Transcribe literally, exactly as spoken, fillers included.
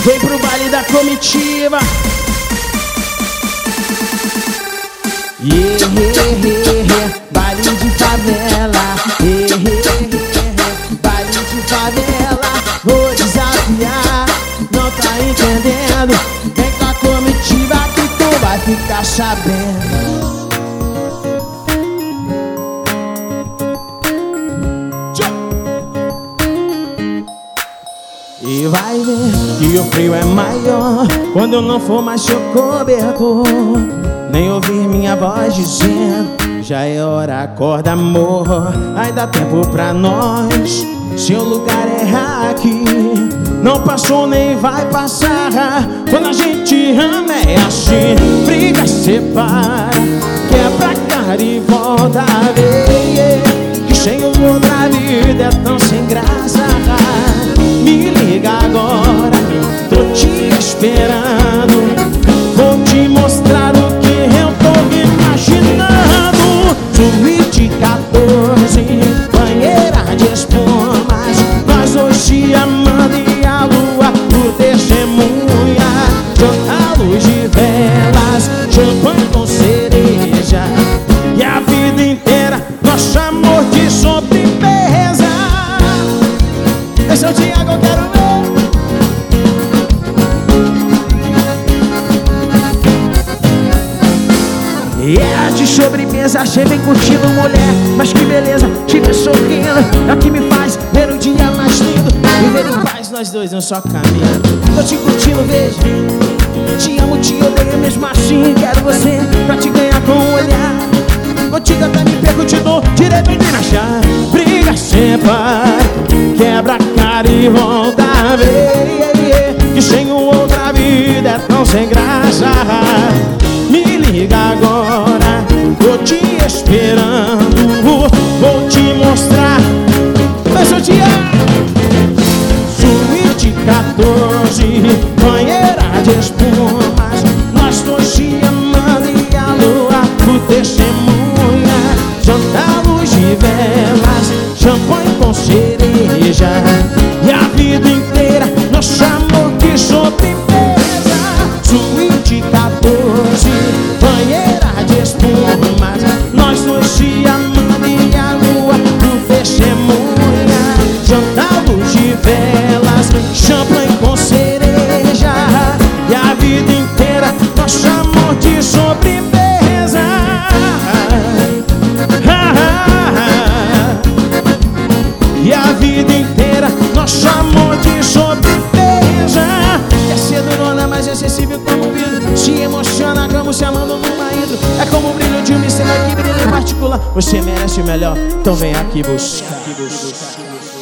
Vem pro baile da comitiva. Yeah, yeah, yeah, yeah. Baile de favela. Yeah, yeah, yeah, yeah. Baile de favela. Vou desafiar, não tá entendendo. Vem com a comitiva que tu vai ficar sabendo. E vai ver que o frio é maior quando eu não for mais seu cobertor, nem ouvir minha voz dizendo: já é hora, acorda amor. Aí dá tempo pra nós, seu lugar é aqui. Não passou nem vai passar. Quando a gente ama é assim. Briga, separa, quebra a cara e volta a ver que sem outra vida é tão sem graça. Me liga agora, tô te esperando. Vou te mostrar o que eu tô imaginando. Suíte quatorze, banheira de espumas. Nós hoje amando e a lua por testemunha. Jogar luz de velas, champanhe com cereja. E a vida inteira nosso amor de sobremesa. Esse é o Thiago, eu quero ver. E é de sobremesa, achei bem curtindo, mulher. Mas que beleza, te ver sorrindo é o que me faz ver um dia mais lindo. Viver em paz, nós dois um só caminho. Tô te curtindo, veja. Te amo, te odeio, mesmo assim quero você pra te ganhar com o olhar. Contigo até me perco, te dou direito de achar. Briga, separa, quebra a cara e volta a ver, yeah, yeah, que sem outra vida é tão sem graça. Me liga agora, tô te esperando. Vou te mostrar. Mas eu te amo. Suíte quatorze, banheira de espumas. Nós dois te amando e a lua por testemunha. Jantar luz de velas, champanhe com cereja. E a vida inteira nosso amor de sobremesa. Suíte quatorze, banheira de espumas. Nós dois te amando e a lua por testemunha. Jantar luz de velas, champanhe com cereja. E a vida inteira nosso amor de sobremesa. E a vida inteira nosso amor de sobremesa. É cedo, dona, mas é acessível como um vidro. Se emociona como se amando numa hidro. É como o brilho de uma estrela que brilha em particular. Você merece o melhor, então vem aqui buscar.